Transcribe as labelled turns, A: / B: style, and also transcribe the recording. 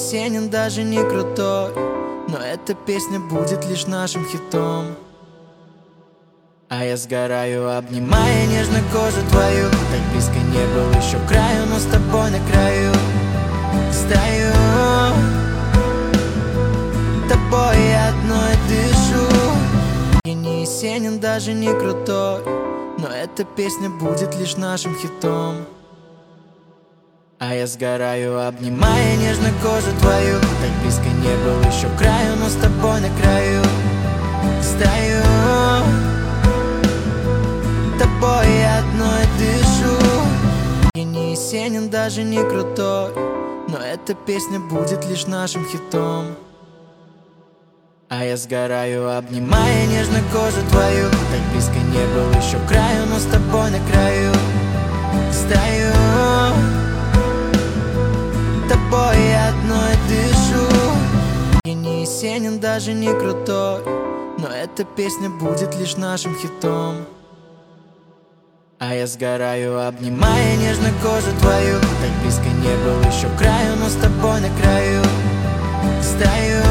A: осенен, даже не крутой, но эта песня будет лишь нашим хитом. А я сгораю, обнимая нежно кожу твою. Так близко не был еще к краю, но с тобой на краю стою. Тобой одной дышу. Я не осенен, даже не крутой, но эта песня будет лишь нашим хитом. А я сгораю, обнимая нежно кожу твою. Так близко не был еще к краю, но с тобой на краю стою. Тобой одной дышу. Я не осенен, даже не крутой, но эта песня будет лишь нашим хитом. А я сгораю, обнимая нежно кожу твою. Так близко не был еще к краю, но с тобой на краю стою. Тобой одной дышу. Я не осенен, даже не крутой, но эта песня будет лишь нашим хитом. А я сгораю, обнимая нежно кожу твою. Так близко не был еще к краю, но с тобой на краю стою.